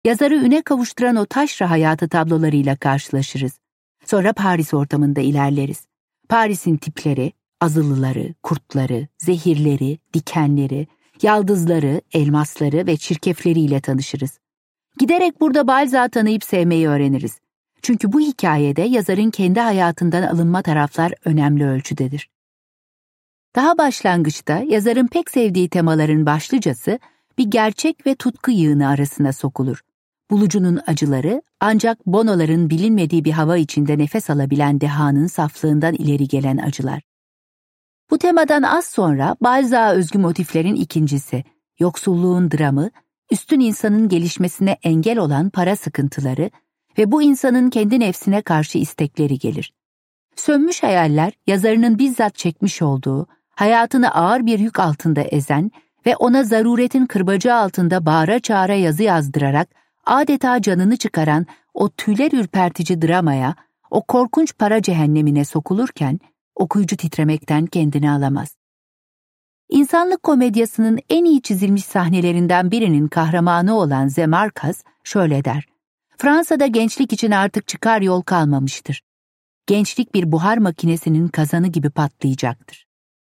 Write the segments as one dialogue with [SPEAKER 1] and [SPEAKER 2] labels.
[SPEAKER 1] yazarı üne kavuşturan o taşra hayatı tablolarıyla karşılaşırız. Sonra Paris ortamında ilerleriz. Paris'in tipleri, azılıları, kurtları, zehirleri, dikenleri, yaldızları, elmasları ve çirkefleriyle tanışırız. Giderek burada Balzac'ı tanıyıp sevmeyi öğreniriz. Çünkü bu hikayede yazarın kendi hayatından alınma taraflar önemli ölçüdedir. Daha başlangıçta yazarın pek sevdiği temaların başlıcası bir gerçek ve tutku yığını arasına sokulur. Bulucunun acıları ancak bonoların bilinmediği bir hava içinde nefes alabilen dehanın saflığından ileri gelen acılar. Bu temadan az sonra Balzac'a özgü motiflerin ikincisi, yoksulluğun dramı, üstün insanın gelişmesine engel olan para sıkıntıları ve bu insanın kendi nefsine karşı istekleri gelir. Sönmüş hayaller, yazarının bizzat çekmiş olduğu, hayatını ağır bir yük altında ezen ve ona zaruretin kırbacı altında bağıra çağıra yazı yazdırarak adeta canını çıkaran o tüyler ürpertici dramaya, o korkunç para cehennemine sokulurken okuyucu titremekten kendini alamaz. İnsanlık komedyasının en iyi çizilmiş sahnelerinden birinin kahramanı olan Zemarkas şöyle der: Fransa'da gençlik için artık çıkar yol kalmamıştır. Gençlik bir buhar makinesinin kazanı gibi patlayacaktır.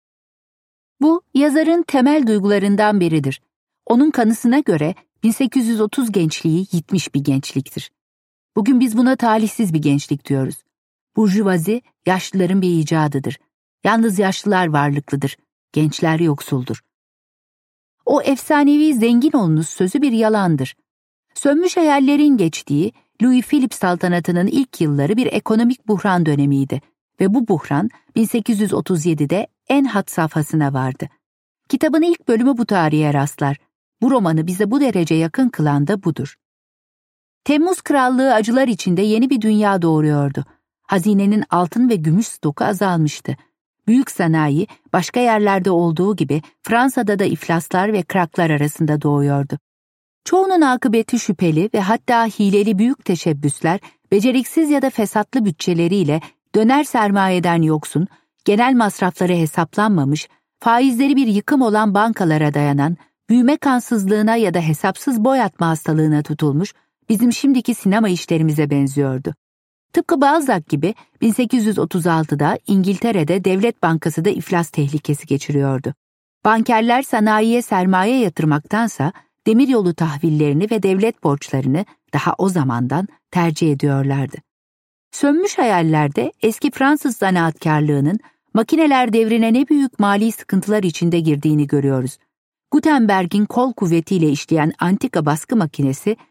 [SPEAKER 1] Bu, yazarın temel duygularından biridir. Onun kanısına göre 1830 gençliği yitmiş bir gençliktir. Bugün biz buna talihsiz bir gençlik diyoruz. Burjuvazi, yaşlıların bir icadıdır. Yalnız yaşlılar varlıklıdır, gençler yoksuldur. O efsanevi zengin olunuz sözü bir yalandır. Sönmüş hayallerin geçtiği Louis Philippe saltanatının ilk yılları bir ekonomik buhran dönemiydi ve bu buhran 1837'de en had safhasına vardı. Kitabın ilk bölümü bu tarihe rastlar. Bu romanı bize bu derece yakın kılan da budur. Temmuz Krallığı acılar içinde yeni bir dünya doğuruyordu. Hazinenin altın ve gümüş stoku azalmıştı. Büyük sanayi, başka yerlerde olduğu gibi Fransa'da da iflaslar ve kraklar arasında doğuyordu. Çoğunun akıbeti şüpheli ve hatta hileli büyük teşebbüsler, beceriksiz ya da fesatlı bütçeleriyle döner sermayeden yoksun, genel masrafları hesaplanmamış, faizleri bir yıkım olan bankalara dayanan, büyüme kansızlığına ya da hesapsız boy atma hastalığına tutulmuş, bizim şimdiki sinema işlerimize benziyordu. Tıpkı Balzac gibi 1836'da İngiltere'de Devlet Bankası da iflas tehlikesi geçiriyordu. Bankerler sanayiye sermaye yatırmaktansa demiryolu tahvillerini ve devlet borçlarını daha o zamandan tercih ediyorlardı. Sönmüş hayallerde eski Fransız zanaatkarlığının makineler devrine ne büyük mali sıkıntılar içinde girdiğini görüyoruz. Gutenberg'in kol kuvvetiyle işleyen antika baskı makinesi